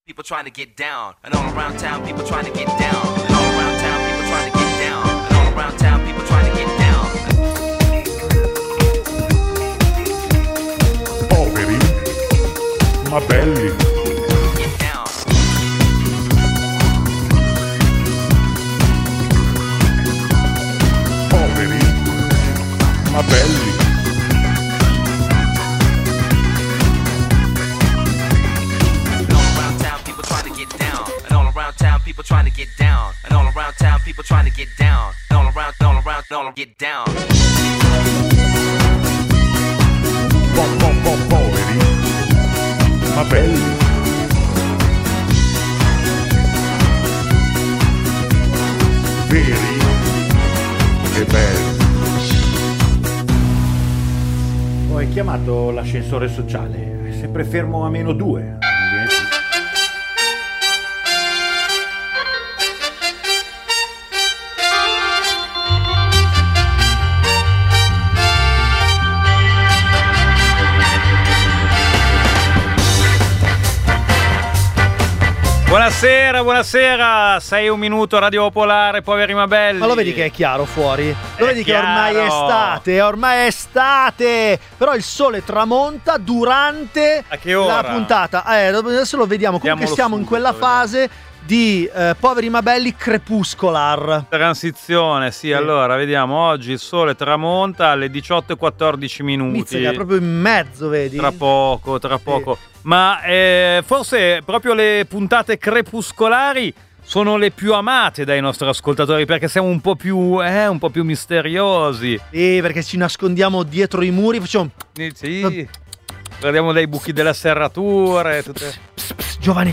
People trying to get down, and all around town people trying to get down, and all around town people trying to get down, and all around town people trying to get down. Poveri, ma belli. Get down. Poveri, ma belli. People trying to get down, and all around town people trying to get down, and all around get down. Poveri, ma belli. Veri e belli. Ho chiamato l'ascensore sociale, è sempre fermo a -2. Non viene più. Buonasera, 6 Radio Popolare, poveri ma belli. Ma lo vedi che è chiaro fuori? Lo vedi chiaro. Che ormai è estate, però il sole tramonta durante A che ora? la puntata. Adesso lo vediamo, comunque Vediamolo siamo in subito, quella fase di poveri ma belli crepuscolar. Transizione, sì, allora vediamo, oggi il sole tramonta alle 18:14 minuti. Mizzica, proprio in mezzo, vedi? Tra poco. Sì. Ma forse proprio le puntate crepuscolari sono le più amate dai nostri ascoltatori, perché siamo un po' più misteriosi. Sì, perché ci nascondiamo dietro i muri, facciamo... Sì, guardiamo dai buchi delle serrature, tutte... Giovane,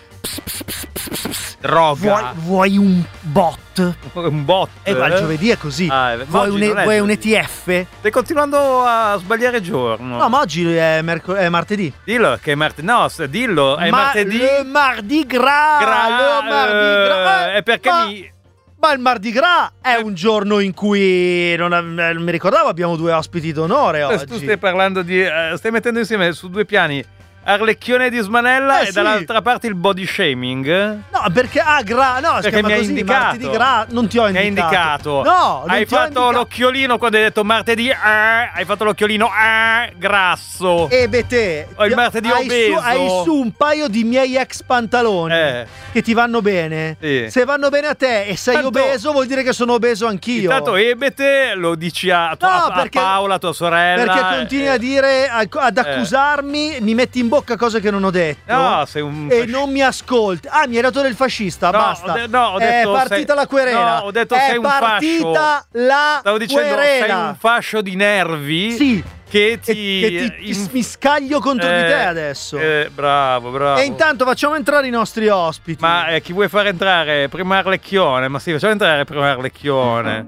droga. vuoi un bot? Un bot? Il giovedì è così. Vuoi oggi non è vuoi un giovedì. ETF? Stai continuando a sbagliare giorno. No, ma oggi è martedì. Dillo che è martedì. No, dillo, è martedì. Le Mardi Gras. Le Mardi Gras. È perché Ma il Mardi Gras è un giorno in cui non mi ricordavo, abbiamo 2 ospiti d'onore oggi. Tu stai parlando di stai mettendo insieme su 2 piani Arlecchione di Smanella e sì. dall'altra parte il body shaming. No, perché perché mi hai così, indicato. Martedì Gras, non ti ho Mi hai indicato. No, non hai ti ho fatto indicato. l'occhiolino quando hai detto martedì, hai fatto l'occhiolino grasso. E te O il martedì obeso. hai su un paio di miei ex pantaloni che ti vanno bene. Sì. Se vanno bene a te e sei Tanto- obeso, vuol dire che sono obeso anch'io. Intanto ebete lo dici a perché- Paola, tua sorella. Perché continui a dire, ad accusarmi, mi metti in bocca cose che non ho detto. No, sei un E non mi ascolti. Mi hai dato del fascista, No, basta. ho detto è partita la querela. No, ho detto è sei un fascio. partita la Stavo dicendo querela. sei un fascio di nervi. Sì. Che mi scaglio contro di te adesso. Bravo. E intanto facciamo entrare i nostri ospiti. Ma chi vuoi fare entrare? Prima Arlecchione. Ma sì, facciamo entrare prima Arlecchione.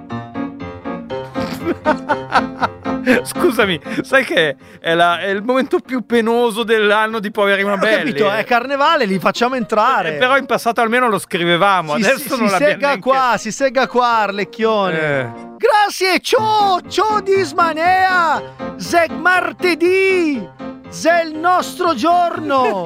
Scusami, sai che è il momento più penoso dell'anno di Poveri ma Ho belli? capito, è carnevale, li facciamo entrare. Però in passato almeno lo scrivevamo, adesso non l'abbiamo si segga qua, Arlecchione. Grazie, ciao di Smanea, zeg martedì, zè il nostro giorno.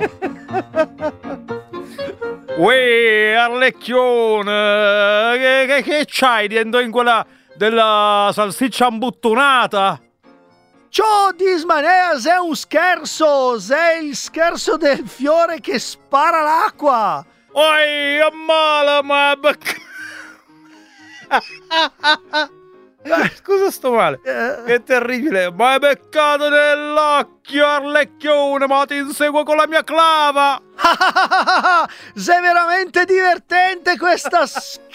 Uè, Arlecchione, che c'hai dentro in quella della salsiccia imbuttonata? Ciao di Smanea, zè un scherzo, zè il scherzo del fiore che spara l'acqua. Oi, ammala, ma... Scusa, sto male. Che terribile. Ma è beccato nell'occhio, Arlecchione, ma ti inseguo con la mia clava. Sei veramente divertente questa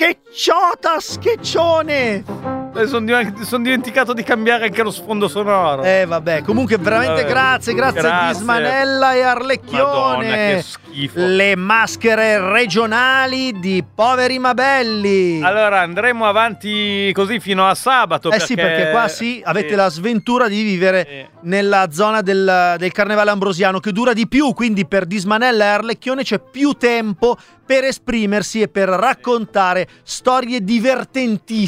scheccione. Sono dimenticato di cambiare anche lo sfondo sonoro. Vabbè, comunque veramente grazie di Smanella e Arlecchione. Madonna, che schifo. Le maschere regionali di Poveri ma belli. Allora andremo avanti così fino a sabato. Sì, perché qua avete la sventura di vivere nella zona del carnevale ambrosiano, che dura di più, quindi per Di Smanella e Arlecchione c'è più tempo per esprimersi e per raccontare storie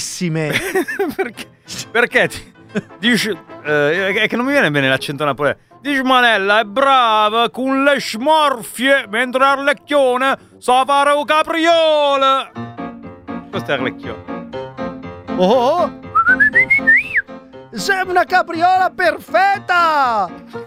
divertentissime. Perché dici, è che non mi viene bene l'accento napoletano. Dismanella è brava con le smorfie, mentre Arlecchione sa fare un capriole. Questo è Arlecchione. Oh! Sei una capriola perfetta!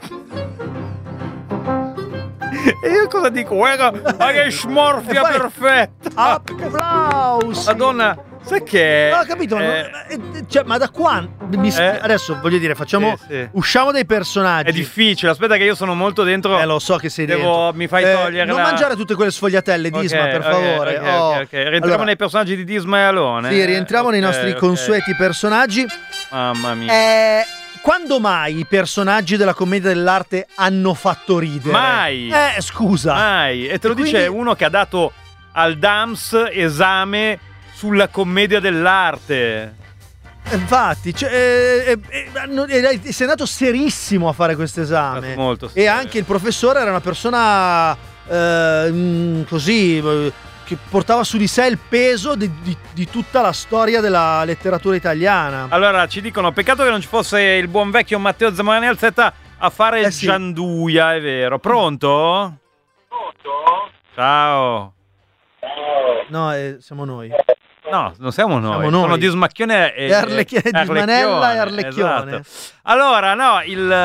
E io cosa dico? Ma che smorfia E poi- perfetta! Applausi! Madonna, sai che... No, ho capito, cioè, ma da quando? Adesso voglio dire, facciamo. Sì. Usciamo dai personaggi. È difficile, aspetta che io sono molto dentro. Lo so che sei Devo- dentro. mi fai togliere Non la- mangiare tutte quelle sfogliatelle, Disma, per favore. Ok. Rientriamo Allora, nei personaggi di Disma e Alone. Sì, rientriamo nei nostri Ok. consueti personaggi. Mamma mia. Quando mai i personaggi della commedia dell'arte hanno fatto ridere? Mai. Scusa. Mai. E te lo E dice quindi- uno che ha dato al DAMS esame sulla commedia dell'arte. Infatti, sei andato serissimo a fare questo esame. Molto E serio. anche il professore era una persona così che portava su di sé il peso di tutta la storia della letteratura italiana. Allora, ci dicono, peccato che non ci fosse il buon vecchio Matteo Zamorani Alzetta a fare il Sì. Gianduia, è vero. Pronto? Ciao. No, siamo noi. No, non siamo noi. Siamo noi. Sono Dismacchione e Dismanella e Arlecchione. Esatto. Allora, no,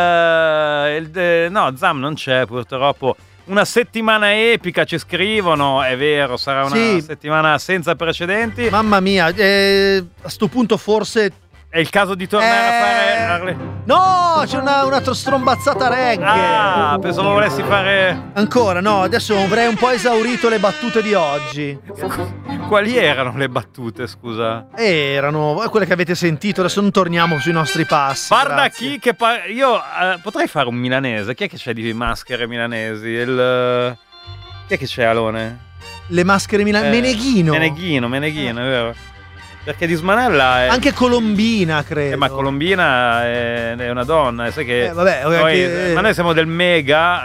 no, Zam non c'è purtroppo. Una settimana epica ci scrivono, è vero, sarà una Sì. settimana senza precedenti. Mamma mia, a sto punto forse. È il caso di tornare a fare... No, c'è una strombazzata reggae. Ah, pensavo volessi fare... Ancora, no, adesso avrei un po' esaurito le battute di oggi. Quali erano le battute, scusa? Erano quelle che avete sentito, adesso non torniamo sui nostri passi. Guarda grazie. chi che... Io potrei fare un milanese. Chi è che c'è di maschere milanesi? Chi è che c'è, Alone? Le maschere Meneghino. Meneghino, è vero. Perché Dismanella è... Anche Colombina, credo. Ma Colombina è una donna, sai che... vabbè, ma noi siamo del Mega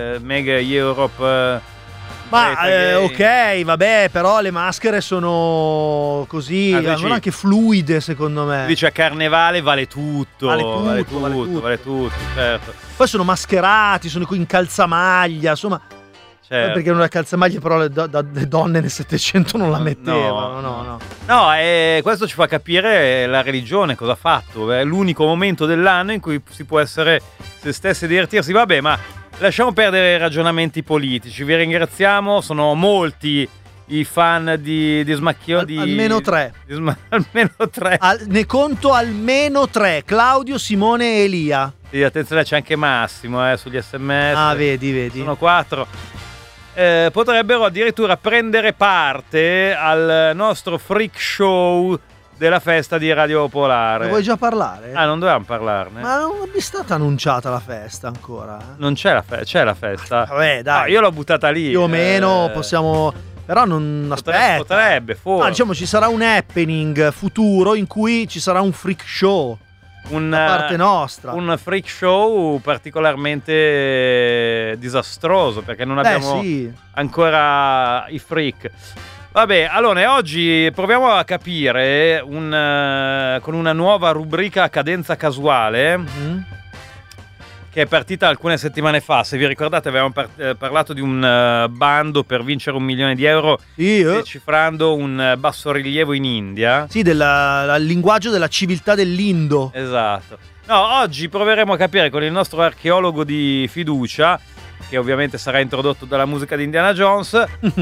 Europe... Ma ok, vabbè, però le maschere sono così, sono anche fluide, secondo me. Dice a Carnevale vale tutto, Vale tutto, certo. Poi sono mascherati, sono in calzamaglia, insomma. Certo. Perché non è calzamaglia, però le donne nel Settecento non la mettevano. No. No, questo ci fa capire la religione cosa ha fatto. È l'unico momento dell'anno in cui si può essere se stessi e divertirsi. Vabbè, ma lasciamo perdere i ragionamenti politici. Vi ringraziamo, sono molti i fan di Smacchione. Almeno tre. Almeno tre. Ne conto almeno tre: Claudio, Simone e Elia. Sì, attenzione, c'è anche Massimo sugli SMS. Ah, vedi. Sono 4. Potrebbero addirittura prendere parte al nostro freak show della festa di Radio Popolare. Ne vuoi già parlare? Ah, non dovevamo parlarne? Ma non è stata annunciata la festa ancora? Non c'è la festa, c'è la festa. Vabbè, dai. No, io l'ho buttata lì. Più o meno possiamo. Però non aspetta. Potrebbe, forse. Diciamo ci sarà un happening futuro in cui ci sarà un freak show. Da parte nostra. Un freak show particolarmente disastroso perché non abbiamo ancora i freak. Vabbè, allora oggi proviamo a capire con una nuova rubrica a cadenza casuale che è partita alcune settimane fa. Se vi ricordate avevamo parlato di un bando per vincere €1 milione decifrando un bassorilievo in India. Sì, del linguaggio della civiltà dell'Indo. Esatto. No, oggi proveremo a capire con il nostro archeologo di fiducia, che ovviamente sarà introdotto dalla musica di Indiana Jones,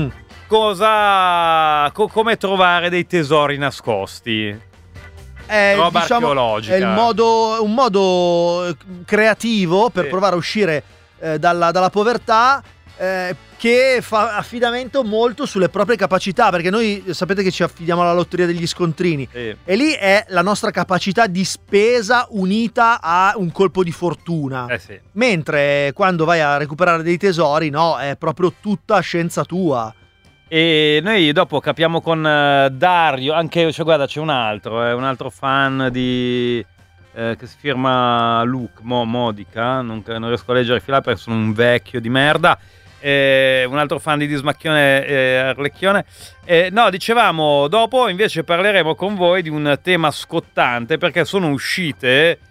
come trovare dei tesori nascosti. Roba archeologica. È un modo creativo per provare a uscire dalla povertà, che fa affidamento molto sulle proprie capacità, perché noi sapete che ci affidiamo alla lotteria degli scontrini e lì è la nostra capacità di spesa unita a un colpo di fortuna, mentre quando vai a recuperare dei tesori no, è proprio tutta scienza tua. E noi dopo capiamo con Dario, anche, cioè, guarda, c'è un altro fan di che si firma Luke Modica, non riesco a leggere il filare perché sono un vecchio di merda. Un altro fan di Dismacchione e Arlecchione. No, dicevamo, dopo invece parleremo con voi di un tema scottante, perché sono uscite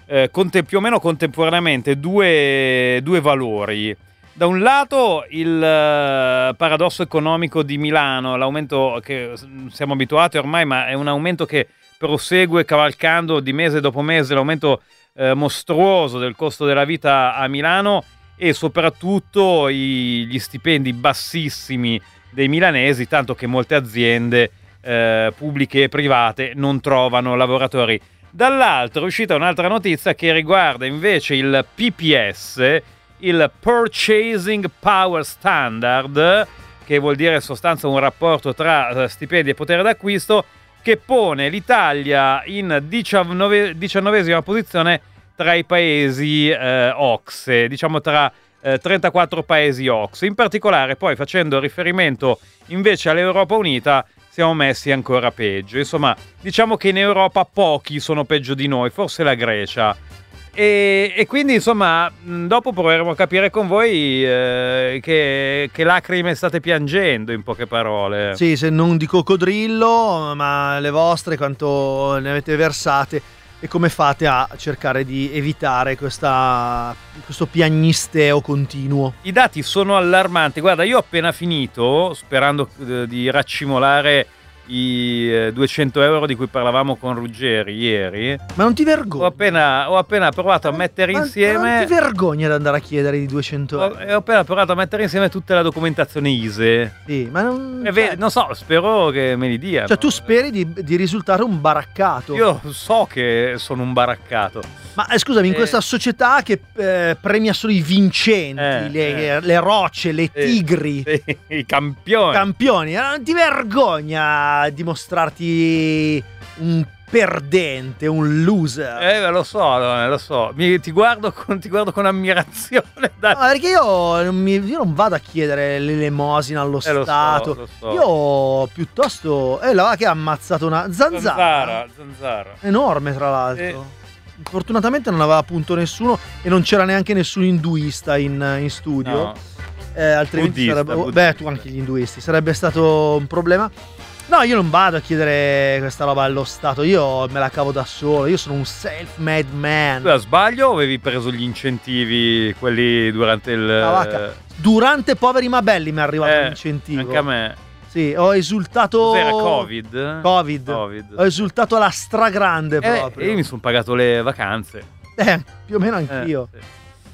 più o meno contemporaneamente due valori. Da un lato il paradosso economico di Milano, l'aumento che siamo abituati ormai, ma è un aumento che prosegue cavalcando di mese dopo mese, l'aumento mostruoso del costo della vita a Milano, e soprattutto gli stipendi bassissimi dei milanesi, tanto che molte aziende pubbliche e private non trovano lavoratori. Dall'altro è uscita un'altra notizia che riguarda invece il PPS, il Purchasing Power Standard, che vuol dire in sostanza un rapporto tra stipendi e potere d'acquisto, che pone l'Italia in 19esima posizione tra i paesi OCSE, diciamo tra 34 paesi OCSE. In particolare, poi, facendo riferimento invece all'Europa Unita, siamo messi ancora peggio. Insomma, diciamo che in Europa pochi sono peggio di noi, forse la Grecia. E quindi, insomma, dopo proveremo a capire con voi che lacrime state piangendo, in poche parole. Sì, se non di coccodrillo, ma le vostre, quanto ne avete versate e come fate a cercare di evitare questo piagnisteo continuo. I dati sono allarmanti. Guarda, io ho appena finito, sperando di raccimolare i 200 euro di cui parlavamo con Ruggeri ieri. Ma non ti vergogni? Ho appena provato a mettere insieme. Ma non ti vergogni ad andare a chiedere di 200 euro? Ho appena provato a mettere insieme tutta la documentazione ISEE. Sì, ma non. Non so, spero che me li dia. Cioè, tu speri di risultare un baraccato. Io so che sono un baraccato. Ma scusami, in questa società che premia solo i vincenti, le rocce, le tigri, i campioni, non ti vergogna dimostrarti un perdente, un loser? Lo so. Ti guardo con ammirazione. No, perché io non vado a chiedere l'elemosina allo Stato. Lo so. Io piuttosto là che ha ammazzato una zanzara enorme, tra l'altro. Fortunatamente non aveva appunto nessuno, e non c'era neanche nessun induista in studio. No. Altrimenti tu anche gli induisti, sarebbe stato un problema. No, io non vado a chiedere questa roba allo Stato, io me la cavo da solo, io sono un self-made man. Tu, a sbaglio, o avevi preso gli incentivi, quelli durante il... Durante Poveri ma Belli mi è arrivato l'incentivo. Anche a me. Sì, ho esultato. Cos'era, Covid? Ho esultato alla stragrande proprio. Io mi sono pagato le vacanze. Più o meno anch'io. Sì.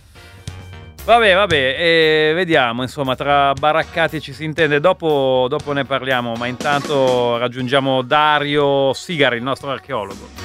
Vabbè, vediamo, insomma, tra baraccati ci si intende, dopo ne parliamo, ma intanto raggiungiamo Dario Sigari, il nostro archeologo.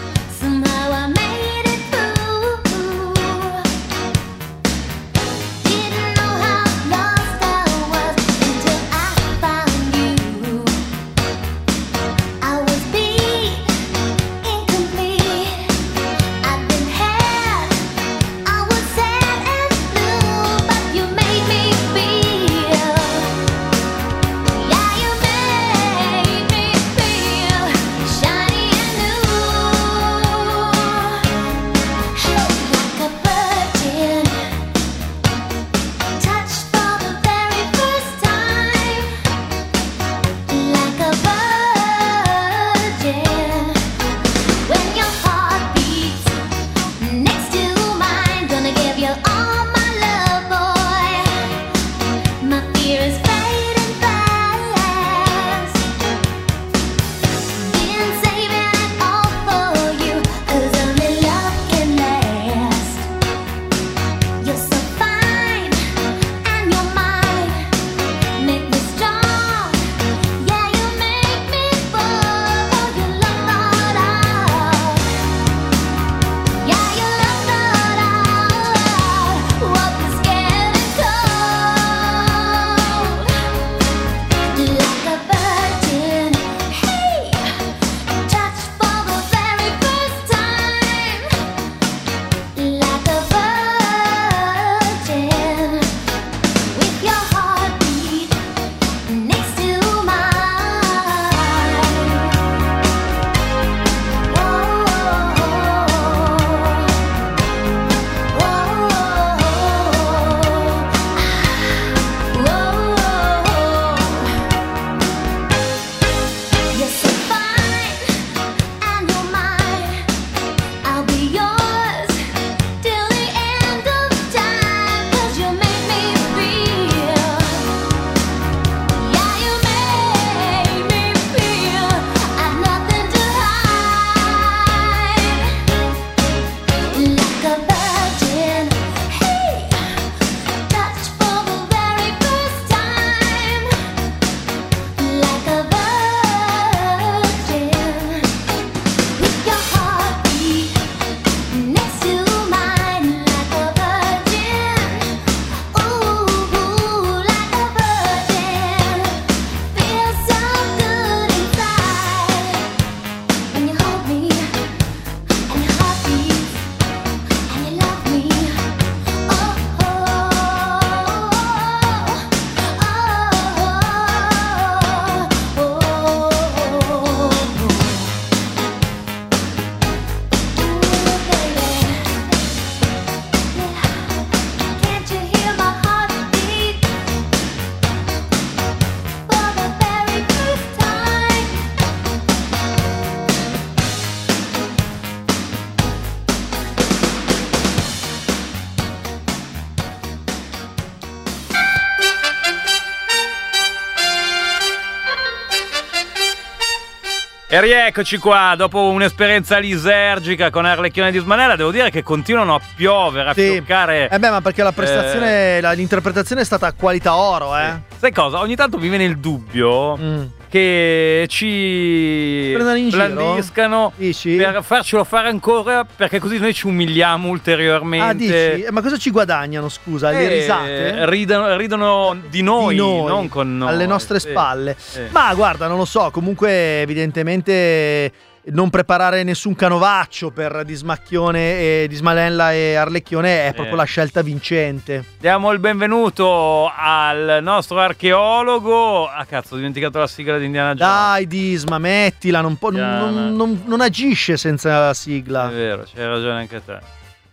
E rieccoci qua, dopo un'esperienza lisergica con Arlecchione di Ismanella, devo dire che continuano a piovere, a fioccare. Ma perché la prestazione, l'interpretazione è stata qualità oro, Sai cosa? Ogni tanto mi viene il dubbio che ci blandiscano per farcelo fare ancora, perché così noi ci umiliamo ulteriormente. Dici? Ma cosa ci guadagnano, scusa? Le risate? Ridono di noi, non con noi. Alle nostre spalle. Ma guarda, non lo so, comunque evidentemente non preparare nessun canovaccio per Dismacchione e Dismanella e Arlecchione è proprio la scelta vincente. Diamo il benvenuto al nostro archeologo. Cazzo, ho dimenticato la sigla di Indiana Jones. Dai Disma, mettila, non agisce senza la sigla. È vero, c'hai ragione anche te.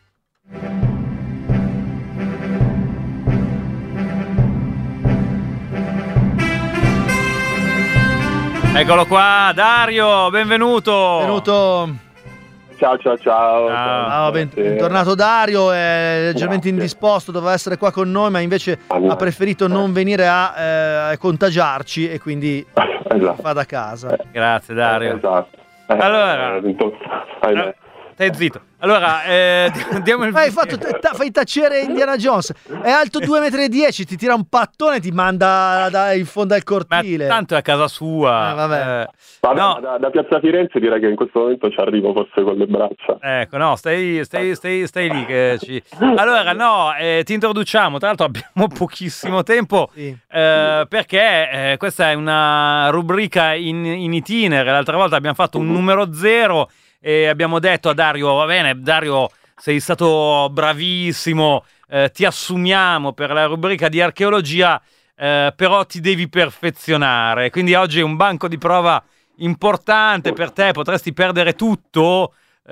Eccolo qua, Dario, benvenuto. Benvenuto. Ciao. Bentornato Dario, è leggermente indisposto, doveva essere qua con noi, ma invece ha preferito non venire a contagiarci e quindi fa da casa. Grazie Dario. Esatto. Allora, stai zitto. Allora, diamo il fai tacere Indiana Jones. È alto 2,10 m, ti tira un pattone e ti manda in fondo al cortile. Ma tanto è a casa sua. Vabbè. No. Da Piazza Firenze direi che in questo momento ci arrivo forse con le braccia. Ecco, no, stai lì che ci... Allora, ti introduciamo. Tra l'altro abbiamo pochissimo tempo, perché questa è una rubrica in itinere. L'altra volta abbiamo fatto un numero 0 e abbiamo detto a Dario, va bene Dario, sei stato bravissimo, ti assumiamo per la rubrica di archeologia, però ti devi perfezionare. Quindi oggi è un banco di prova importante per te, potresti perdere tutto,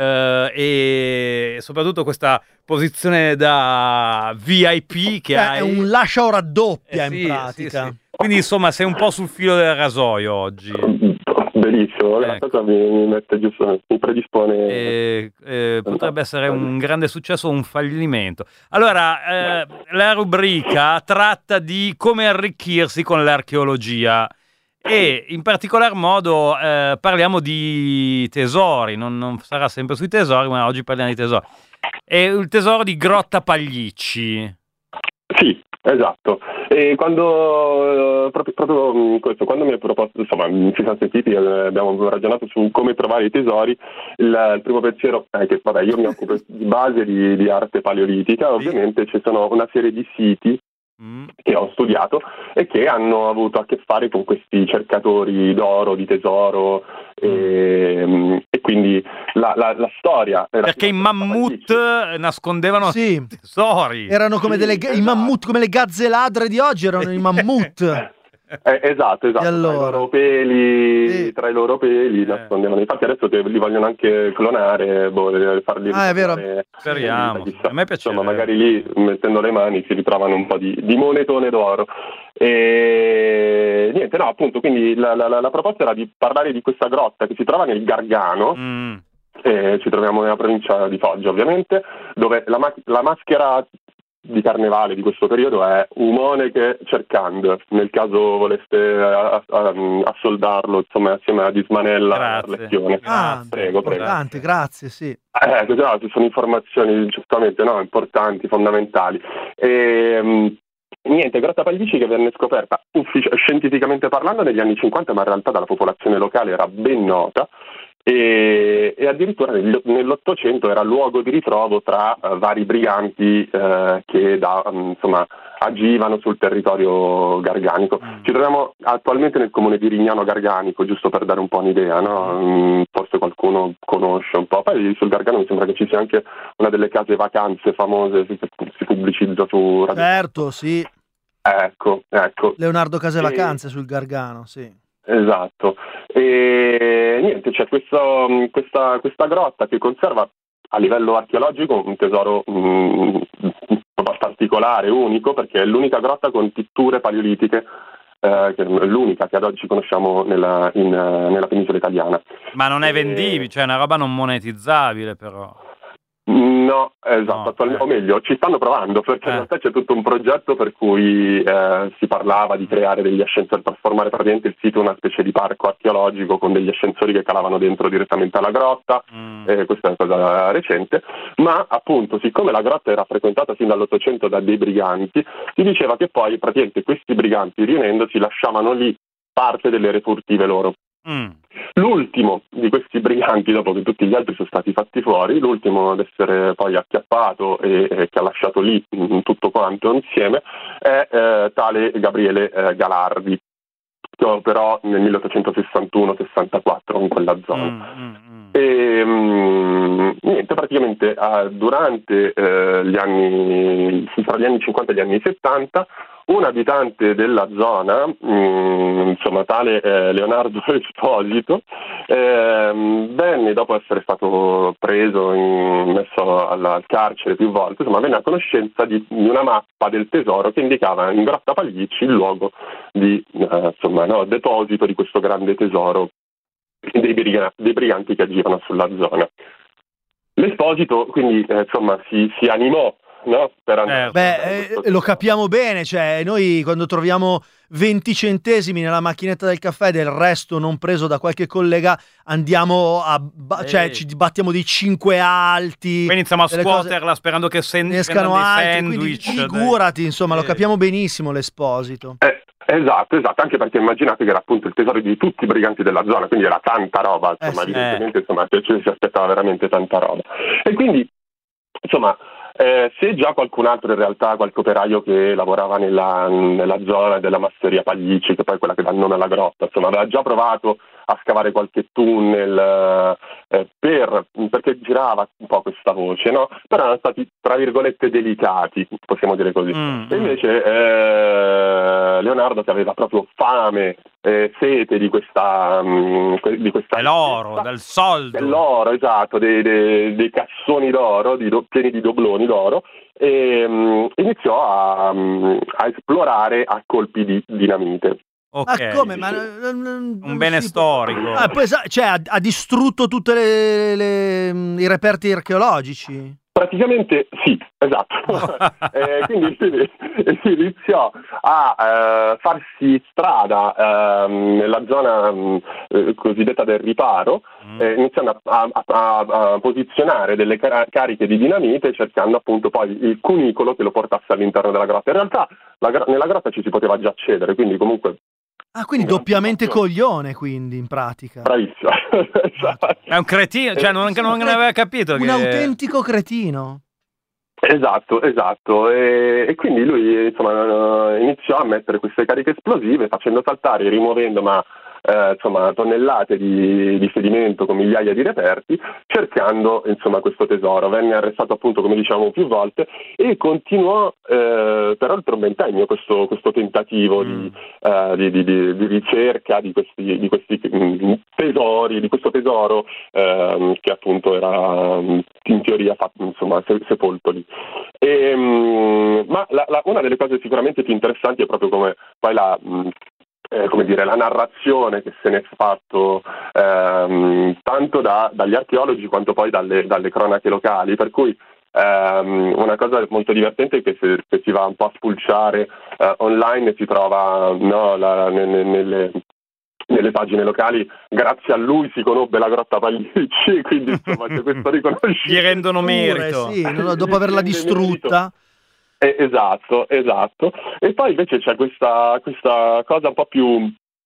e soprattutto questa posizione da VIP che hai. È un lascia o raddoppia in pratica. Sì. Quindi insomma sei un po' sul filo del rasoio oggi. Benissimo, la cosa mi mette giusto, mi predispone. Potrebbe essere un grande successo o un fallimento. Allora, la rubrica tratta di come arricchirsi con l'archeologia e in particolar modo parliamo di tesori, non sarà sempre sui tesori, ma oggi parliamo di tesori. È il tesoro di Grotta Pagliacci. Sì, esatto. E proprio questo, quando mi hai proposto, insomma, ci siamo sentiti, abbiamo ragionato su come trovare i tesori, il primo pensiero è che, vabbè, io mi occupo di base di arte paleolitica, ovviamente ci sono una serie di siti che ho studiato e che hanno avuto a che fare con questi cercatori d'oro, di tesoro, e quindi la storia... Perché i mammut nascondevano tesori. Erano come i mammut, come le gazze ladre di oggi, erano i mammut. Esatto. Allora. Tra i loro peli nascondevano. Infatti adesso li vogliono anche clonare, farli è vero. Speriamo. A me piace. Insomma, magari lì, mettendo le mani, si ritrovano un po' di monetone d'oro. E niente, no, appunto, quindi la proposta era di parlare di questa grotta che si trova nel Gargano. Ci troviamo nella provincia di Foggia, ovviamente, dove la maschera di carnevale di questo periodo è Umoneche cercando, nel caso voleste assoldarlo, insomma, assieme a Dismanella e Arlecchione. Prego. Importante, grazie, sì. Ci sono informazioni giustamente importanti, fondamentali. Niente, Grotta Pagliacci che venne scoperta scientificamente parlando negli anni 50, ma in realtà dalla popolazione locale era ben nota. E addirittura nell'Ottocento era luogo di ritrovo tra vari briganti che agivano sul territorio garganico. Ci troviamo attualmente nel comune di Rignano Garganico, giusto per dare un po' un'idea, no? Forse qualcuno conosce un po'. Poi sul Gargano mi sembra che ci sia anche una delle case vacanze famose, si pubblicizza su Radio. Certo, sì. Ecco. Leonardo Case Vacanze sul Gargano, sì. Esatto. E niente, c'è questa grotta che conserva a livello archeologico un tesoro particolare, unico, perché è l'unica grotta con pitture paleolitiche, che è l'unica che ad oggi conosciamo nella penisola italiana. Ma non è vendibile, cioè è una roba non monetizzabile, però. No, esatto, No, o meglio, ci stanno provando, perché in realtà c'è tutto un progetto per cui si parlava di creare degli ascensori, trasformare praticamente il sito in una specie di parco archeologico con degli ascensori che calavano dentro direttamente alla grotta. Questa è una cosa recente, ma appunto siccome la grotta era frequentata fino dall'800 da dei briganti, si diceva che poi praticamente questi briganti riunendosi lasciavano lì parte delle refurtive loro. L'ultimo di questi briganti, dopo che tutti gli altri sono stati fatti fuori, l'ultimo ad essere poi acchiappato e che ha lasciato lì tutto quanto insieme è tale Gabriele Galardi, che operò nel 1861-64 in quella zona. E niente, praticamente durante gli anni, tra gli anni 50 e gli anni 70, un abitante della zona, insomma tale Leonardo Esposito, venne, dopo essere stato preso, messo al carcere più volte, insomma venne a conoscenza di una mappa del tesoro che indicava in Grotta Pagliacci il luogo di deposito di questo grande tesoro dei briganti che agivano sulla zona. L'Esposito quindi si animò, no? Per andare lo capiamo bene, cioè noi quando troviamo 20 centesimi nella macchinetta del caffè del resto non preso da qualche collega andiamo cioè ci battiamo dei 5 alti, poi iniziamo a scuoterla sperando che escano altri, sandwich, figurati, insomma lo capiamo benissimo l'Esposito. Esatto, anche perché immaginate che era appunto il tesoro di tutti i briganti della zona, quindi era tanta roba, evidentemente si aspettava veramente tanta roba. E quindi, se già qualcun altro in realtà, qualche operaio che lavorava nella zona della masseria Pagliacci, che poi è quella che dà il nome alla grotta, aveva già provato a scavare qualche tunnel perché girava un po' questa voce, no? Però erano stati, tra virgolette, delicati, possiamo dire così. E invece Leonardo, che aveva proprio fame, sete di questa dell'oro, del soldo, dell'oro, esatto, dei cassoni d'oro pieni di dobloni d'oro, e iniziò a esplorare a colpi di dinamite. Okay. Ma come? Un bene storico. Ha distrutto tutti i reperti archeologici? Praticamente sì, esatto. Quindi si iniziò a farsi strada nella zona cosiddetta del riparo, iniziando a posizionare delle cariche di dinamite, cercando appunto poi il cunicolo che lo portasse all'interno della grotta. In realtà nella grotta ci si poteva già accedere, quindi comunque... quindi doppiamente coglione, quindi, in pratica. Bravissimo. Esatto. È un cretino, cioè non aveva capito un autentico cretino. Esatto. E quindi lui, iniziò a mettere queste cariche esplosive, facendo saltare e rimuovendo, tonnellate di sedimento con migliaia di reperti, cercando questo tesoro. Venne arrestato appunto, come dicevamo più volte, e continuò per oltre un ventennio questo tentativo di ricerca di questi tesori, di questo tesoro che appunto era in teoria sepolto lì. Ma una delle cose sicuramente più interessanti è proprio come poi la narrazione che se ne è fatto tanto dagli archeologi quanto poi dalle cronache locali, per cui una cosa molto divertente è che se si va un po' a spulciare online si trova nelle pagine locali, grazie a lui si conobbe la Grotta Pagliacci, quindi c'è questo riconoscimento. Gli rendono merito. Dopo averla distrutta. Esatto. E poi invece c'è questa cosa un po' più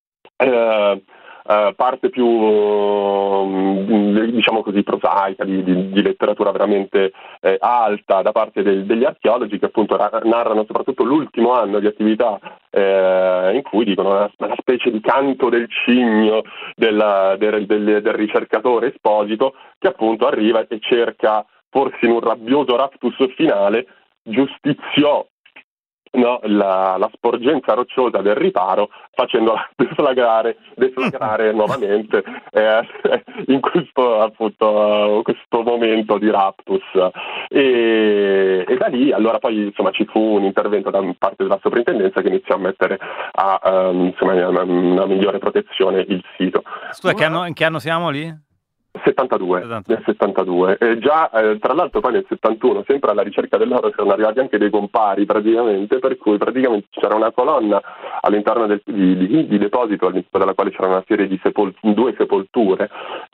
parte più diciamo così prosaica di letteratura veramente alta da parte degli archeologi, che appunto narrano soprattutto l'ultimo anno di attività in cui dicono una specie di canto del cigno del ricercatore Esposito, che appunto arriva e cerca, forse in un rabbioso raptus finale, giustiziò la sporgenza rocciosa del riparo, facendola deflagrare nuovamente in questo momento di raptus, e da lì allora poi ci fu un intervento da parte della soprintendenza che iniziò a mettere una migliore protezione il sito. In che anno siamo lì? 72. Già tra l'altro poi nel 71, sempre alla ricerca dell'oro, c'erano arrivati anche dei compari praticamente, per cui praticamente c'era una colonna all'interno di deposito, all'interno della quale c'era una serie di 2 sepolture.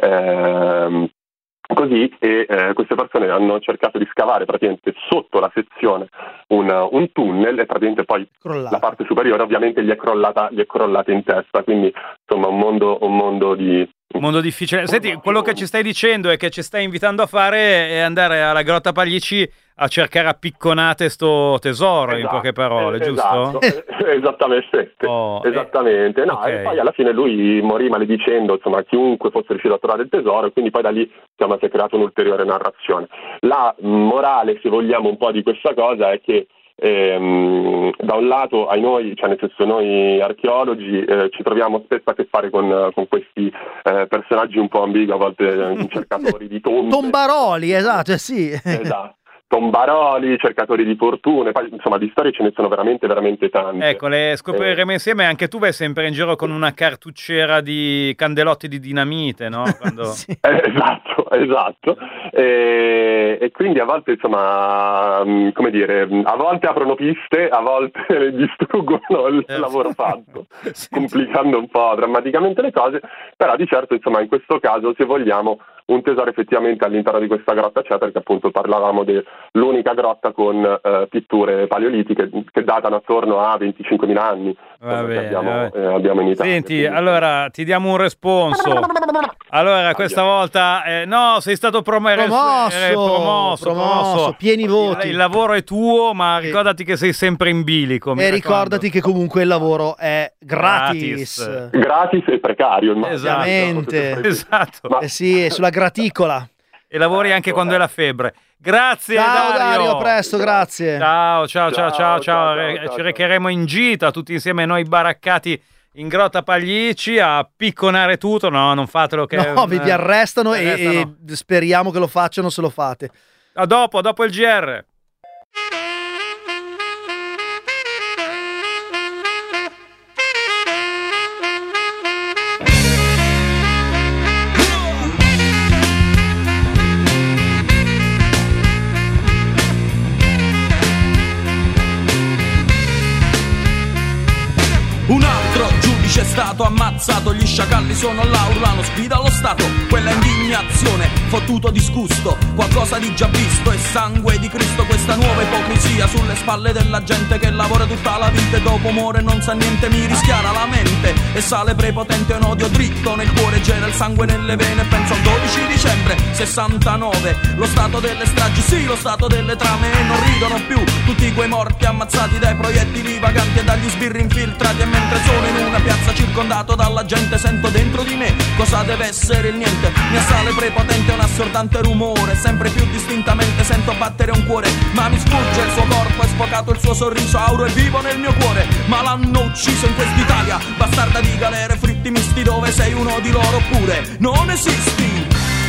Così queste persone hanno cercato di scavare praticamente sotto la sezione un tunnel e praticamente poi la parte superiore ovviamente gli è crollata in testa, quindi insomma un mondo difficile. Senti, quello che ci stai dicendo e che ci stai invitando a fare è andare alla Grotta Paglici a cercare a picconate sto tesoro, in poche parole, giusto? Esattamente. Esattamente. No, okay. E poi alla fine lui morì maledicendo, insomma, a chiunque fosse riuscito a trovare il tesoro, e quindi poi da lì insomma si è creata un'ulteriore narrazione. La morale, se vogliamo, un po' di questa cosa è che da un lato noi, cioè nel senso noi archeologi ci troviamo spesso a che fare con questi personaggi un po' ambigui, a volte cercatori di tombe. Tombaroli, esatto, sì. Esatto. Tombaroli, cercatori di fortune, poi insomma di storie ce ne sono veramente veramente tante. Ecco, le scopriremo insieme. Anche tu vai sempre in giro con una cartucciera di candelotti di dinamite, no? Quando... Sì. Esatto. E quindi a volte insomma, come dire, a volte aprono piste, a volte distruggono il lavoro fatto, complicando un po' drammaticamente le cose, però di certo insomma in questo caso, se vogliamo, un tesoro effettivamente all'interno di questa grotta c'è, perché appunto parlavamo dell'unica grotta con pitture paleolitiche che datano attorno a 25.000 anni. Abbiamo in Italia. Senti, quindi... allora ti diamo un responso. Allora questa volta no, sei stato promosso, pieni voti. Il lavoro è tuo, ma ricordati che sei sempre in bilico. E ricordati che comunque il lavoro è gratis e precario. Esatto. Sì, è sulla graticola. E lavori anche quando è la febbre. Grazie. Ciao Dario, a presto, grazie. Ciao. Ci recheremo in gita tutti insieme, noi baraccati in Grotta Paglici, a picconare tutto. No, non fatelo, che vi arrestano e speriamo che lo facciano se lo fate. A dopo il GR. C'è stato ammazzato, gli sciacalli sono là, urlano, sfida allo Stato, quella indignazione, fottuto disgusto, qualcosa di già visto, è sangue di Cristo questa nuova ipocrisia sulle spalle della gente che lavora tutta la vita e dopo muore non sa niente, mi rischiara la mente e sale prepotente un odio dritto nel cuore, gela il sangue nelle vene, penso al 12 dicembre 69, lo stato delle stragi, sì, lo stato delle trame, e non ridono più tutti quei morti ammazzati dai proiettili vaganti e dagli sbirri infiltrati, e mentre sono in una piazza circondato dalla gente sento dentro di me cosa deve essere il niente, mi assale prepotente un assordante rumore, sempre più distintamente sento battere un cuore, ma mi sfugge il suo corpo, è sfocato il suo sorriso auro e vivo nel mio cuore, ma l'hanno ucciso in quest'Italia bastarda di galere, fritti misti, dove sei uno di loro oppure non esisti.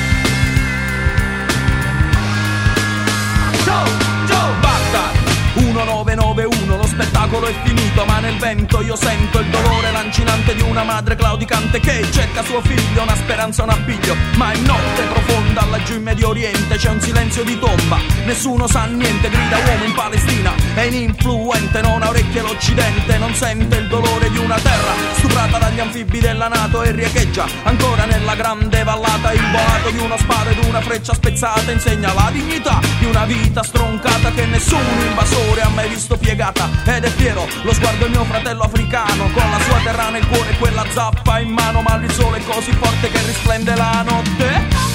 Joe Baghdad 1991, lo spettacolo è finito, ma nel vento io sento il dolore lancinante di una madre claudicante che cerca suo figlio, una speranza, un appiglio, ma in notte profonda laggiù in Medio Oriente c'è un silenzio di tomba, nessuno sa niente, grida uomo in Palestina, è ininfluente, non ha orecchie l'Occidente, non sente il dolore di una terra stuprata dagli anfibi della NATO e riecheggia ancora nella grande vallata, il boato di uno sparo ed una freccia spezzata insegna la dignità di una vita stroncata che nessun invasore ha mai visto piegata, ed è fiero lo sguardo del mio fratello africano con la sua terra nel cuore e quella zappa in mano, ma il sole è così forte che risplende la notte.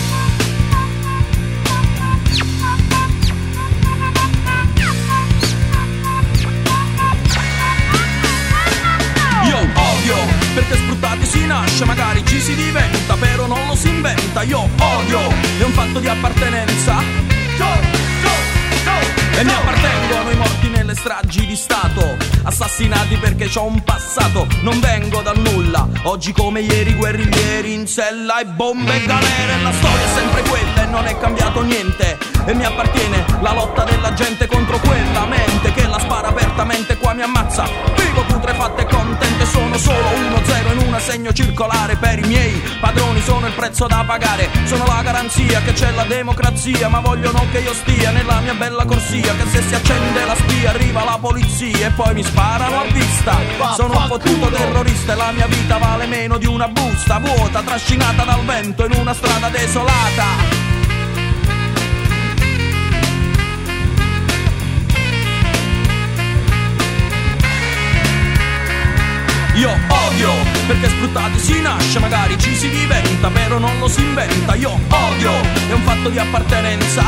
Io odio perché sfruttati si nasce, magari ci si diventa, però non lo si inventa. Io odio, è un fatto di appartenenza. E mi appartengono i morti nelle stragi di Stato, assassinati perché c'ho un passato, non vengo dal nulla, oggi come ieri guerriglieri in sella e bombe e galere, la storia è sempre quella e non è cambiato niente, e mi appartiene la lotta della gente contro quella mente che la spara apertamente, qua mi ammazza, vivo putrefatto e contente, sono solo 1-0 in una assegno circolare per i miei padroni, sono il prezzo da pagare, sono la garanzia che c'è la democrazia, ma vogliono che io stia nella mia bella corsia, che se si accende la spia arriva la polizia e poi mi sparano a vista. Sono un fottuto terrorista e la mia vita vale meno di una busta vuota trascinata dal vento in una strada desolata. Io odio, perché sfruttati si nasce, magari ci si diventa, però non lo si inventa. Io odio, è un fatto di appartenenza.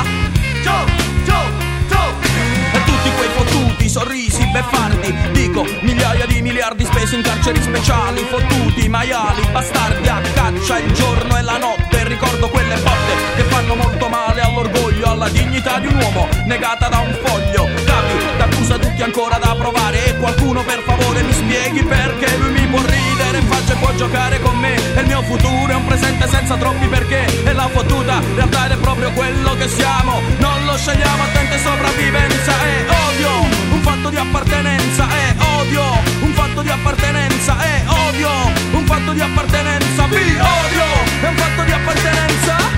E tutti quei fottuti sorrisi beffardi, dico migliaia di miliardi spesi in carceri speciali, fottuti maiali, bastardi a caccia il giorno e la notte. Ricordo quelle botte che fanno molto male all'orgoglio, alla dignità di un uomo negata da un foglio. Capi d'accusa tutti ancora da provare, e qualcuno per favore mi spieghi perché lui mi può ridere in faccia e può giocare con me, e il mio futuro è un presente senza troppi perché, e la fottuta realtà è proprio quello che siamo, non lo scegliamo, attente sopravvivenza. E odio, un fatto di appartenenza, e odio, un fatto di appartenenza, e odio, un fatto di appartenenza, vi odio, è un fatto di appartenenza.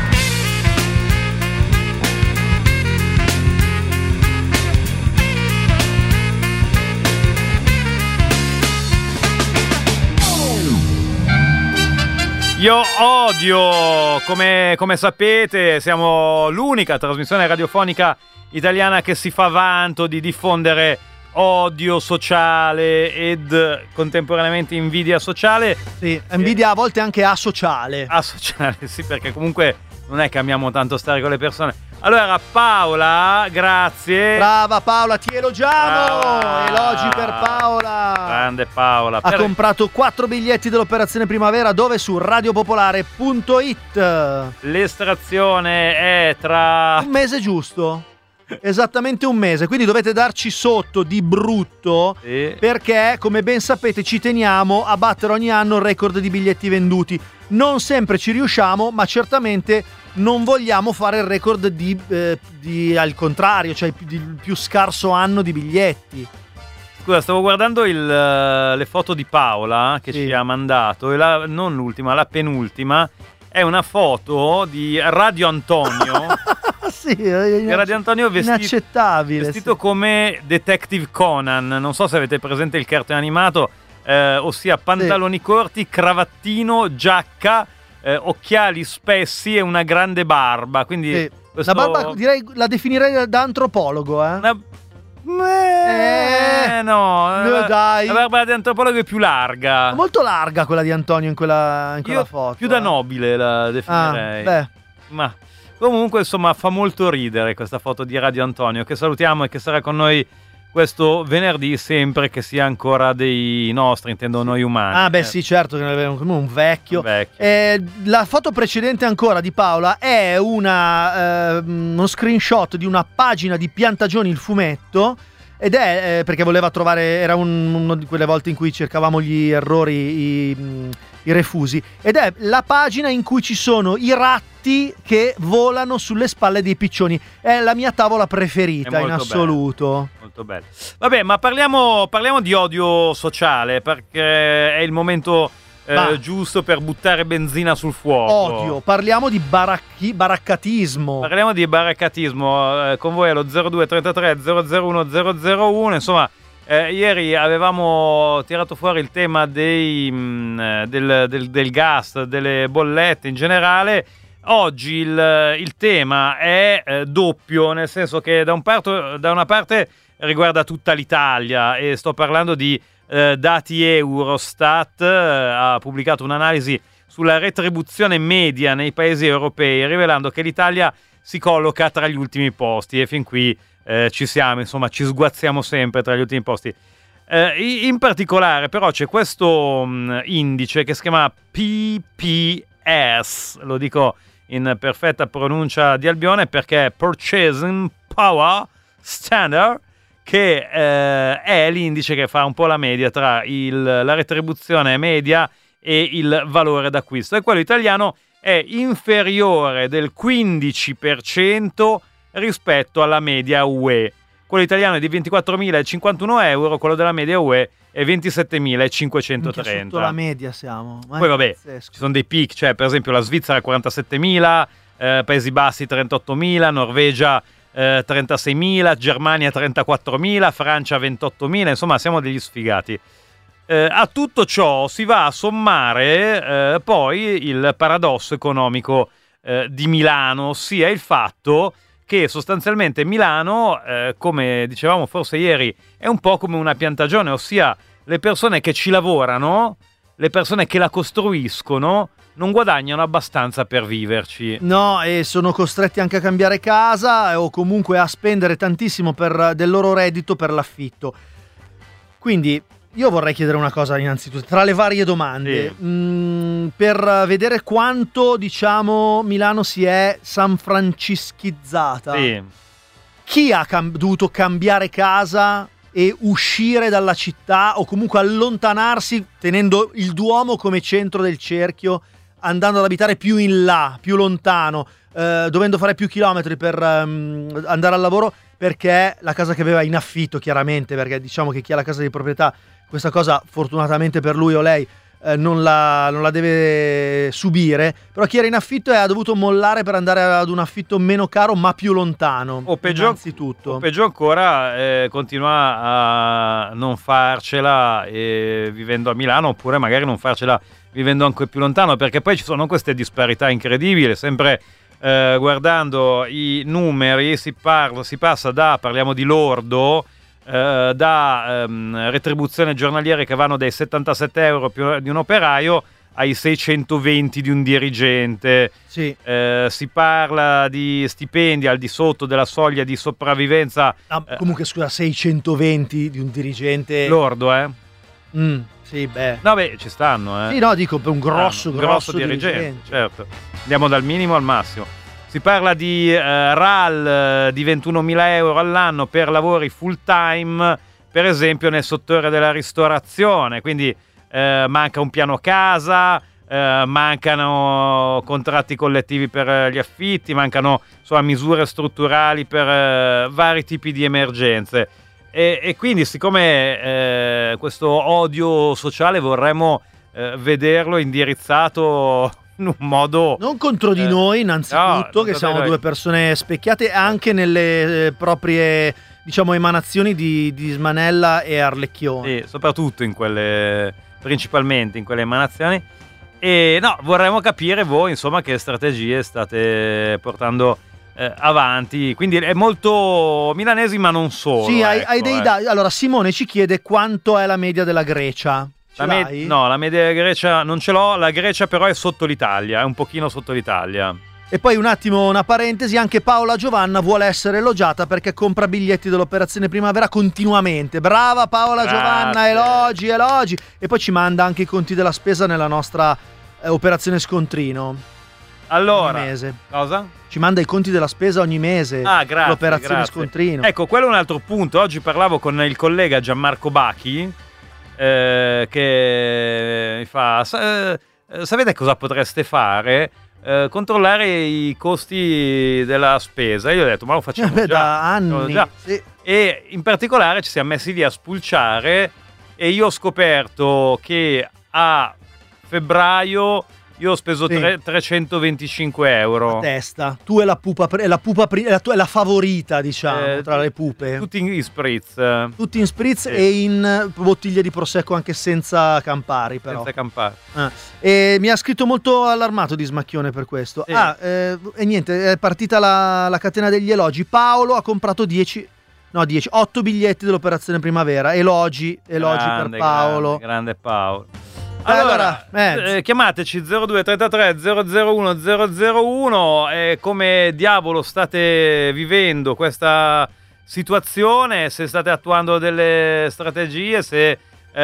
Io odio, come sapete, siamo l'unica trasmissione radiofonica italiana che si fa vanto di diffondere odio sociale ed contemporaneamente invidia sociale. Sì, invidia a volte anche asociale. Asociale, sì, perché comunque non è che amiamo tanto stare con le persone. Allora, Paola, grazie. Brava Paola, ti elogiamo. Brava. Elogi per Paola. Grande Paola. Ha comprato 4 biglietti dell'Operazione Primavera, dove? Su radiopopolare.it. L'estrazione è tra un mese giusto. Esattamente un mese, quindi dovete darci sotto di brutto, sì, perché come ben sapete ci teniamo a battere ogni anno il record di biglietti venduti. Non sempre ci riusciamo, ma certamente non vogliamo fare il record di al contrario, cioè il più scarso anno di biglietti. Scusa, stavo guardando le foto di Paola che ci ha mandato, e non l'ultima, la penultima è una foto di Radio Antonio. Sì, Radio Antonio inaccettabile, vestito come Detective Conan. Non so se avete presente il cartone animato, ossia pantaloni corti, cravattino, giacca, occhiali spessi e una grande barba. Quindi questo... la barba la definirei da antropologo, no, dai. La barba di antropologo è più larga. Molto larga quella di Antonio in quella foto. Più da nobile la definirei. Ma comunque, insomma, fa molto ridere questa foto di Radio Antonio, che salutiamo e che sarà con noi questo venerdì, sempre che sia ancora dei nostri, intendo noi umani. Sì, certo, come un vecchio. La foto precedente ancora di Paola è uno screenshot di una pagina di Piantagioni il fumetto, ed è perché voleva trovare, era una di quelle volte in cui cercavamo gli errori, i refusi, ed è la pagina in cui ci sono i ratti che volano sulle spalle dei piccioni. È la mia tavola preferita in assoluto. Bello. Molto bello. Vabbè, ma parliamo di odio sociale, perché è il momento giusto per buttare benzina sul fuoco. Odio, parliamo di baraccatismo. Parliamo di baraccatismo, con voi allo 0233 001 001, insomma. Ieri avevamo tirato fuori il tema del gas, delle bollette in generale. Oggi il tema è doppio, nel senso che da una parte riguarda tutta l'Italia, e sto parlando di dati Eurostat. Ha pubblicato un'analisi sulla retribuzione media nei paesi europei, rivelando che l'Italia si colloca tra gli ultimi posti, e fin qui ci siamo, insomma, ci sguazziamo sempre tra gli ultimi posti. In particolare però c'è questo indice che si chiama PPS, lo dico in perfetta pronuncia di Albione perché è Purchasing Power Standard, che è l'indice che fa un po' la media tra la retribuzione media e il valore d'acquisto, e quello italiano è inferiore del 15% rispetto alla media UE. quello italiano è di 24.051 euro, quello della media UE è 27.530. Sotto la media siamo. Poi vabbè, ci sono dei peak, cioè per esempio la Svizzera 47.000, Paesi Bassi 38.000, Norvegia 36.000, Germania 34.000, Francia 28.000, insomma siamo degli sfigati. A tutto ciò si va a sommare poi il paradosso economico di Milano, ossia il fatto che sostanzialmente Milano, come dicevamo forse ieri, è un po' come una piantagione, ossia le persone che ci lavorano, le persone che la costruiscono, non guadagnano abbastanza per viverci. No, e sono costretti anche a cambiare casa o comunque a spendere tantissimo del loro reddito per l'affitto. Quindi io vorrei chiedere una cosa innanzitutto, tra le varie domande, per vedere quanto, diciamo, Milano si è sanfrancischizzatta. Sì. Chi ha dovuto cambiare casa e uscire dalla città o comunque allontanarsi tenendo il Duomo come centro del cerchio, andando ad abitare più in là, più lontano, dovendo fare più chilometri per andare al lavoro, perché la casa che aveva in affitto, chiaramente, perché diciamo che chi ha la casa di proprietà questa cosa fortunatamente per lui o lei non la deve subire, però chi era in affitto ha dovuto mollare per andare ad un affitto meno caro ma più lontano. O peggio ancora continua a non farcela vivendo a Milano, oppure magari non farcela vivendo anche più lontano, perché poi ci sono queste disparità incredibili, sempre guardando i numeri si passa da, parliamo di lordo, da retribuzioni giornaliere che vanno dai 77 euro più di un operaio ai 620 di un dirigente. Sì. Si parla di stipendi al di sotto della soglia di sopravvivenza. Comunque scusa, 620 di un dirigente lordo, sì, beh. No, beh, ci stanno, Sì, no, dico per un grosso dirigente, certo. Andiamo dal minimo al massimo. Si parla di RAL di 21.000 euro all'anno per lavori full time, per esempio nel settore della ristorazione, quindi manca un piano casa, mancano contratti collettivi per gli affitti, mancano misure strutturali per vari tipi di emergenze. E quindi, siccome questo odio sociale vorremmo vederlo indirizzato in un modo non contro di noi, innanzitutto, no, che siamo due persone specchiate anche nelle proprie, diciamo, emanazioni di Smanella e Arlecchione. Sì, soprattutto principalmente in quelle emanazioni. E no, vorremmo capire voi, insomma, che strategie state portando avanti, quindi è molto milanesi ma non solo. Sì, hai dei dati. Allora Simone ci chiede quanto è la media della Grecia. No, la media della Grecia non ce l'ho, la Grecia però è sotto l'Italia, è un pochino sotto l'Italia. E poi un attimo, una parentesi, anche Paola Giovanna vuole essere elogiata perché compra biglietti dell'Operazione Primavera continuamente. Brava Paola Giovanna, elogi. E poi ci manda anche i conti della spesa nella nostra Operazione Scontrino. Allora, ogni mese. Cosa? Ci manda i conti della spesa ogni mese. Grazie. L'Operazione Scontrino. Ecco, quello è un altro punto. Oggi parlavo con il collega Gianmarco Bachi, che mi fa: sapete cosa potreste fare? Controllare i costi della spesa. Io ho detto, ma lo facciamo già da anni. Già. Sì. E in particolare ci siamo messi lì a spulciare e io ho scoperto che a febbraio io ho speso 325 euro a testa. Tu è la pupa, è la favorita, diciamo, tra le pupe. Tutti in spritz. Tutti in spritz e in bottiglie di prosecco anche senza Campari, però. Senza Campari. E mi ha scritto molto allarmato di Smacchione per questo. E niente, è partita la catena degli elogi. Paolo ha comprato 8 biglietti dell'Operazione Primavera. Elogi per Paolo. Grande Paolo. Allora, chiamateci 0233 001 001 come diavolo state vivendo questa situazione, se state attuando delle strategie, se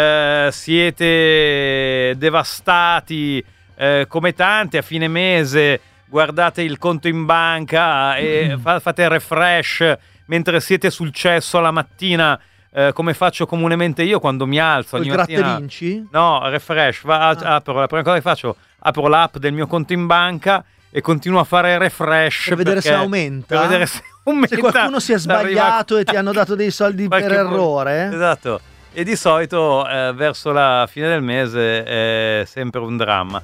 siete devastati come tanti a fine mese, guardate il conto in banca e fate refresh mentre siete sul cesso alla mattina. Come faccio comunemente io quando mi alzo ogni mattina. Grattevinci? No, refresh, apro, la prima cosa che faccio, apro l'app del mio conto in banca e continuo a fare refresh per vedere se aumenta. Per vedere se Se qualcuno si è sbagliato e ti hanno dato dei soldi per errore. Esatto. E di solito verso la fine del mese è sempre un dramma.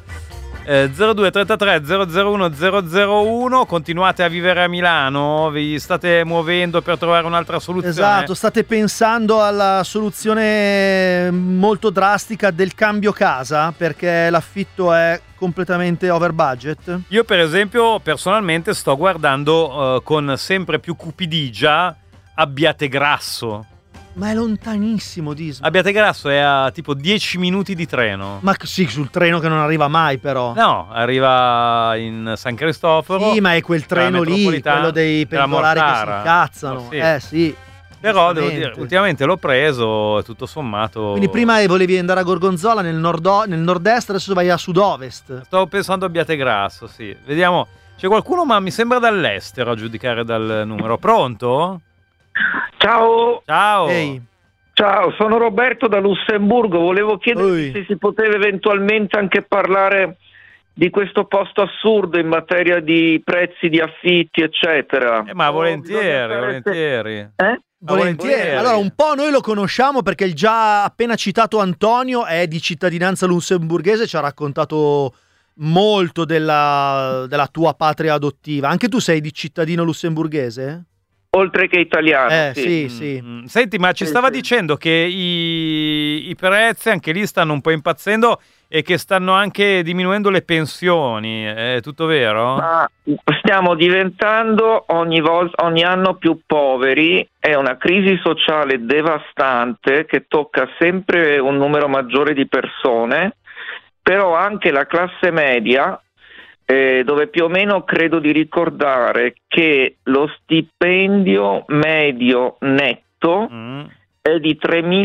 0233 001 001, continuate a vivere a Milano, vi state muovendo per trovare un'altra soluzione? Esatto, state pensando alla soluzione molto drastica del cambio casa, perché l'affitto è completamente over budget? Io per esempio personalmente sto guardando con sempre più cupidigia Abbiategrasso. Ma è lontanissimo, Disma. Abbiategrasso è a tipo 10 minuti di treno. Ma sì, sul treno che non arriva mai, però. No, arriva in San Cristoforo. Sì, ma è quel treno lì, quello dei pendolari che si incazzano. Sì. Però devo dire, ultimamente l'ho preso, tutto sommato. Quindi prima volevi andare a Gorgonzola nel nord-est, adesso vai a sud-ovest. Stavo pensando a Abbiategrasso, sì. Vediamo, c'è qualcuno, ma mi sembra dall'estero a giudicare dal numero. Pronto? Ciao. Ciao. Ehi. Ciao, sono Roberto da Lussemburgo. Volevo chiedere se si poteva eventualmente anche parlare di questo posto assurdo in materia di prezzi di affitti, eccetera. Ma volentieri. Volentieri. Allora, un po' noi lo conosciamo perché il già appena citato Antonio è di cittadinanza lussemburghese, ci ha raccontato molto della tua patria adottiva. Anche tu sei di cittadino lussemburghese? Oltre che italiano. Sì. Senti, ma ci stava dicendo che i prezzi anche lì stanno un po' impazzendo e che stanno anche diminuendo le pensioni, è tutto vero? Ma stiamo diventando ogni anno più poveri, è una crisi sociale devastante che tocca sempre un numero maggiore di persone, però anche la classe media, dove più o meno credo di ricordare che lo stipendio medio netto è di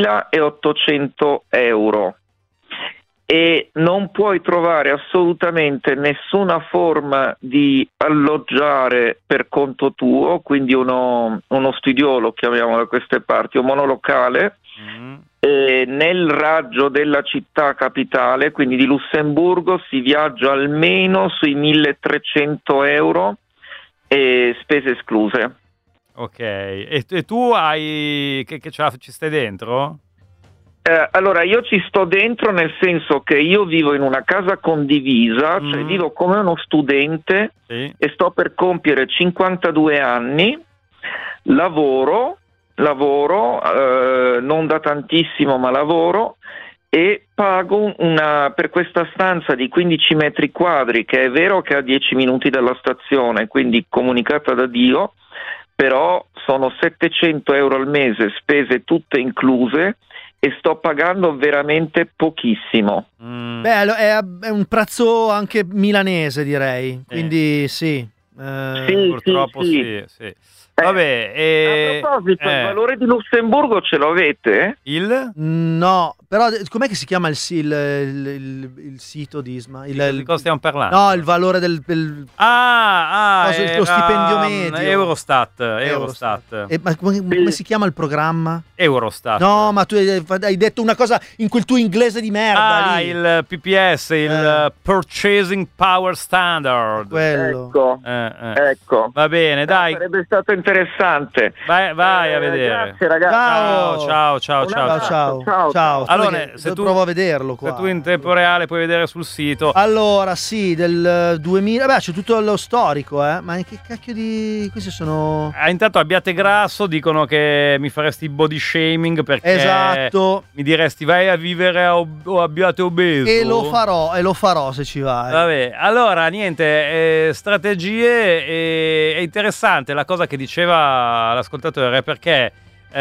3.800 euro e non puoi trovare assolutamente nessuna forma di alloggiare per conto tuo, quindi uno studiolo, chiamiamolo da queste parti, o monolocale, nel raggio della città capitale, quindi di Lussemburgo, si viaggia almeno sui 1.300 euro e spese escluse. Ok, e tu hai che ci stai dentro? Allora, io ci sto dentro nel senso che io vivo in una casa condivisa, cioè vivo come uno studente e sto per compiere 52 anni, lavoro, non da tantissimo ma lavoro, e pago per questa stanza di 15 metri quadri, che è vero che è a 10 minuti dalla stazione, quindi comunicata da Dio, però sono 700 euro al mese, spese tutte incluse, e sto pagando veramente pochissimo. Beh, è un prezzo anche milanese, direi, quindi sì. Purtroppo sì. Vabbè, a proposito, il valore di Lussemburgo ce lo avete? No, però com'è che si chiama il sito di Isma? Di cosa stiamo parlando? No, il valore lo stipendio medio. Eurostat. Ma come si chiama il programma? Eurostat. No, ma tu hai detto una cosa in quel tuo inglese di merda lì. Il PPS, il Purchasing Power Standard. Quello. Ecco. Va bene, dai. Sarebbe stato interessante. Vai a vedere. Grazie ragazzi. Ciao. Allora, se tu provo a vederlo qua. Se tu in tempo reale puoi vedere sul sito. Allora, sì, del 2000. Beh, c'è tutto lo storico, Ma che cacchio di. Questi sono. Intanto Abbiategrasso dicono che mi faresti body shaming perché esatto. Mi diresti vai a vivere a Abbiate Obeso. E lo farò se ci vai. Vabbè, allora niente, strategie. È interessante la cosa che diceva l'ascoltatore, perché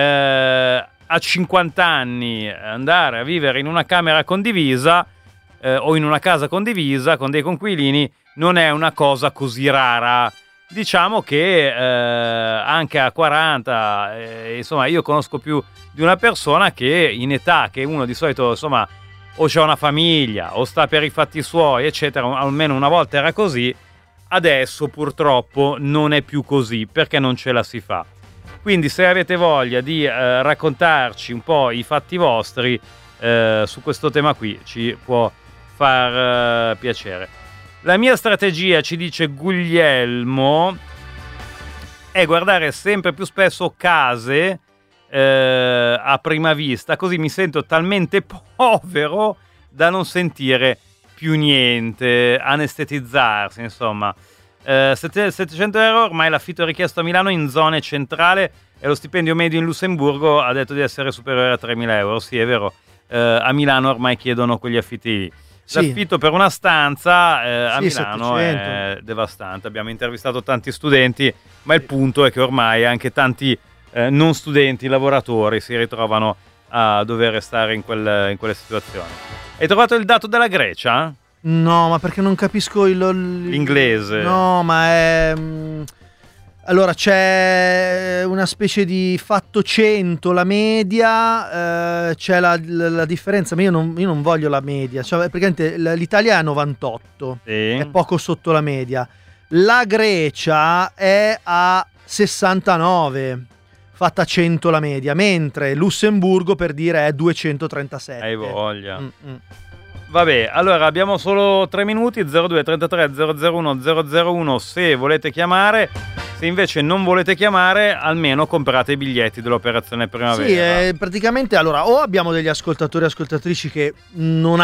a 50 anni andare a vivere in una camera condivisa o in una casa condivisa con dei coinquilini non è una cosa così rara. Diciamo che anche a 40, insomma, io conosco più di una persona che in età, che uno di solito, insomma, o c'ha una famiglia o sta per i fatti suoi, eccetera, almeno una volta era così, adesso purtroppo non è più così perché non ce la si fa. Quindi se avete voglia di raccontarci un po' i fatti vostri su questo tema qui, ci può far piacere. La mia strategia, ci dice Guglielmo, è guardare sempre più spesso case a prima vista, così mi sento talmente povero da non sentire più niente, anestetizzarsi, insomma. 700 euro ormai l'affitto richiesto a Milano in zone centrale e lo stipendio medio in Lussemburgo ha detto di essere superiore a 3.000 euro. Sì, è vero, a Milano ormai chiedono quegli affitti lì. L'affitto per una stanza a Milano 700. È devastante. Abbiamo intervistato tanti studenti, ma il punto è che ormai anche tanti non studenti, lavoratori si ritrovano a dover restare in quelle situazioni. Hai trovato il dato della Grecia? No, ma perché non capisco l'inglese. No, ma è... Allora, c'è una specie di fatto 100, la media, c'è la differenza, ma io non voglio la media. Cioè, praticamente l'Italia è a 98, è poco sotto la media. La Grecia è a 69. Fatta 100 la media, mentre Lussemburgo, per dire, è 237. Hai voglia. Vabbè, allora abbiamo solo 3 minuti, 02 33 001 001 se volete chiamare. Se invece non volete chiamare, almeno comprate i biglietti dell'operazione primavera. Sì, praticamente, allora, o abbiamo degli ascoltatori e ascoltatrici che non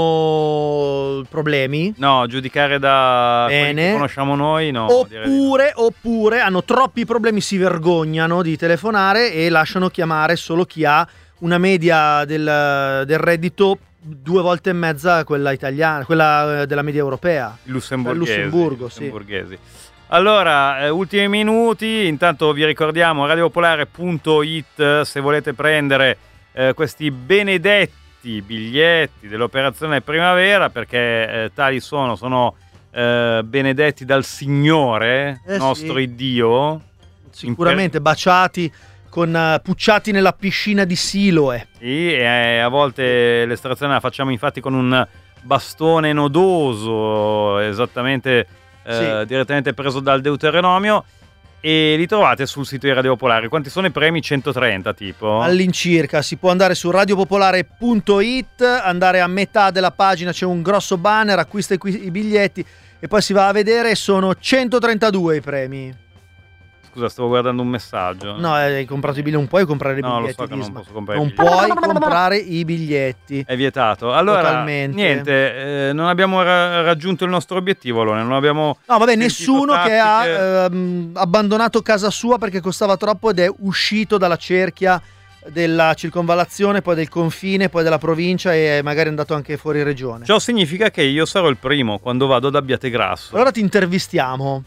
hanno problemi. No, giudicare da quelli che conosciamo noi, no. Oppure hanno troppi problemi, si vergognano di telefonare e lasciano chiamare solo chi ha una media del reddito 2 volte e mezza quella italiana, quella della media europea. Lussemburgo, sì. Allora, ultimi minuti, intanto vi ricordiamo radiopopolare.it se volete prendere questi benedetti biglietti dell'operazione primavera, perché tali sono benedetti dal Signore, nostro Iddio. Sicuramente baciati, pucciati nella piscina di Siloe. Sì, e a volte l'estrazione la facciamo infatti con un bastone nodoso, esattamente direttamente preso dal Deuteronomio, e li trovate sul sito di Radio Popolare. Quanti sono i premi? 130 tipo? All'incirca. Si può andare su radiopopolare.it, andare a metà della pagina, c'è un grosso banner, acquista i biglietti e poi si va a vedere, sono 132 i premi. Scusa, stavo guardando un messaggio. No, hai comprato i biglietti, non puoi comprare i biglietti. No, lo so che non posso comprare i biglietti. Non puoi comprare i biglietti. È vietato. Allora, totalmente. Niente, non abbiamo raggiunto il nostro obiettivo, allora, non abbiamo... No, vabbè, nessuno tattiche. Che ha abbandonato casa sua perché costava troppo ed è uscito dalla cerchia della circonvallazione, poi del confine, poi della provincia e magari è andato anche fuori regione. Ciò significa che io sarò il primo quando vado ad Abbiategrasso. Allora ti intervistiamo.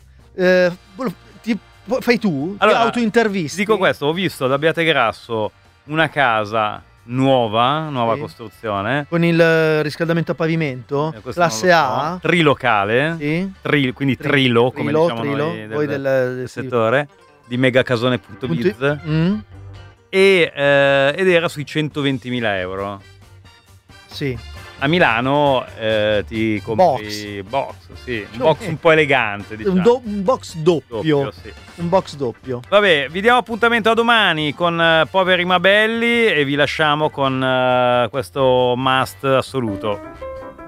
Fai tu? Allora, ti autointervisti? Dico questo, ho visto ad Abbiategrasso una casa nuova costruzione. Con il riscaldamento a pavimento? Classe A? Trilocale. Sì. Quindi Trilo, come diciamo noi del settore. Di megacasone.biz. Ed era sui 120.000 euro. Sì. A Milano ti compri box, sì, un box un po' elegante, diciamo. Un box doppio sì. Un box doppio. Vabbè, vi diamo appuntamento a domani con Poveri ma Belli e vi lasciamo con questo must assoluto.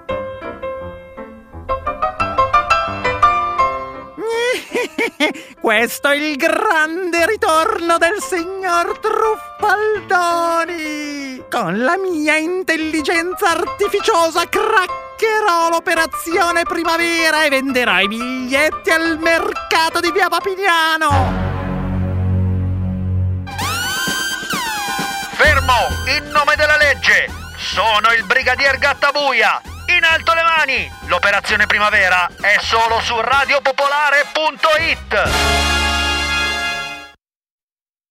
Questo è il grande ritorno del signor Truffaldoni. Con la mia intelligenza artificiosa craccherò l'operazione primavera e venderò i biglietti al mercato di Via Papignano. Fermo, in nome della legge. Sono il brigadier Gattabuia. In alto le mani! L'operazione primavera è solo su radiopopolare.it.